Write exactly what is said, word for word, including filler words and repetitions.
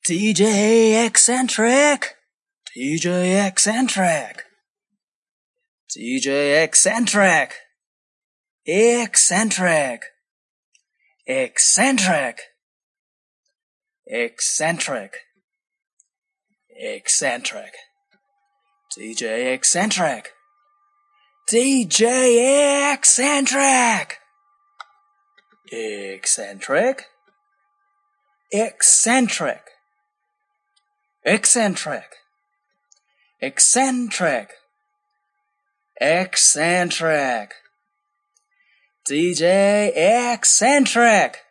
D J eccentric, D J eccentric, D J eccentric, eccentric, eccentric, eccentric, eccentric, D J eccentric, D J eccentric, eccentric, eccentric, eccentric, eccentric, eccentric, D J eccentric.